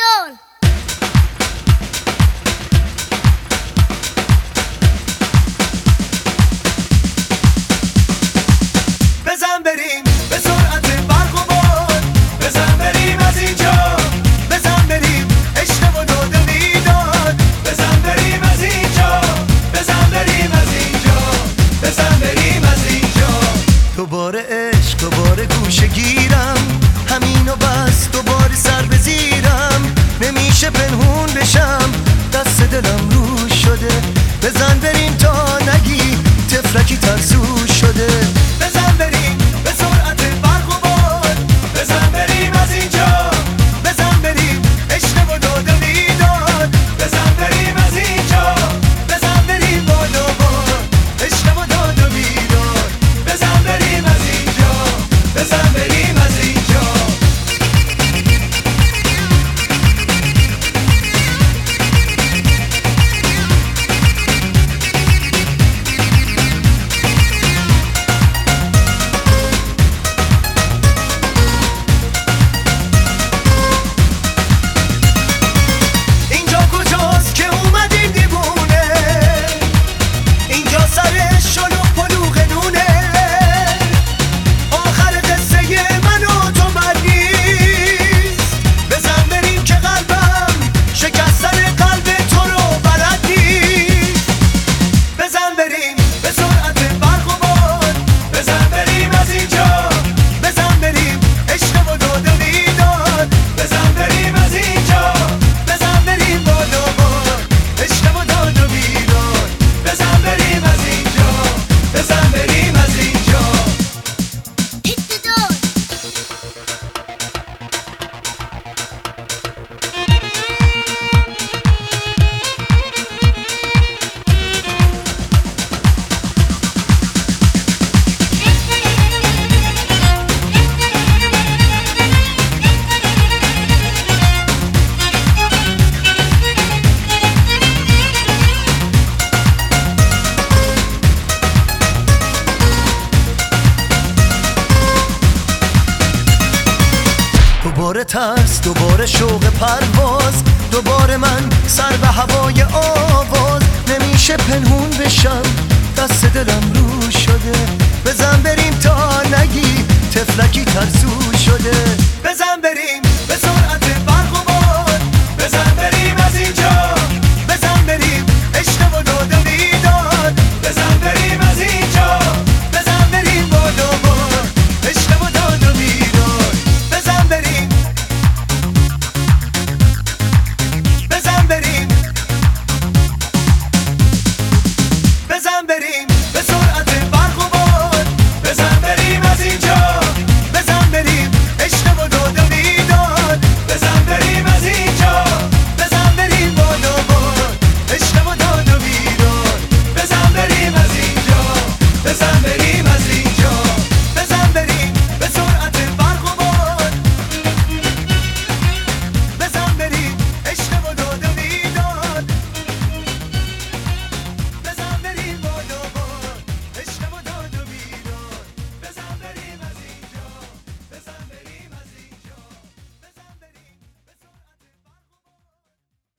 دار. بزن بریم به سرعت برق و باد، بزن بریم از اینجا، بزن بریم عشق و داد و بیداد، بزن بریم از اینجا، بزن بریم از اینجا، بزن بریم از اینجا. دوباره عشق، دوباره گوشه گیرم، همین و بس، دوباره سر به زیرم، نمیشه پنهون بشم، دست دلم رو شده، بزن بریم تا نگی تفلکی ترسو شده. بزن بریم به سرعت برق و باد، بزن بریم از اینجا، بزن بریم عشق و داد و بیداد، بزن بریم از اینجا، بزن بریم بالا باد، عشق و داد و بیداد، بزن بریم از اینجا، بزن بریم از اینجا. دوباره ترس، دوباره شوق پرواز، دوباره من سر به هوای آواز، نمیشه پنهون بشم، دست دلم رو شده، بزن بریم تا نگی تفلکی ترسو شده. بزن بریم به سرعت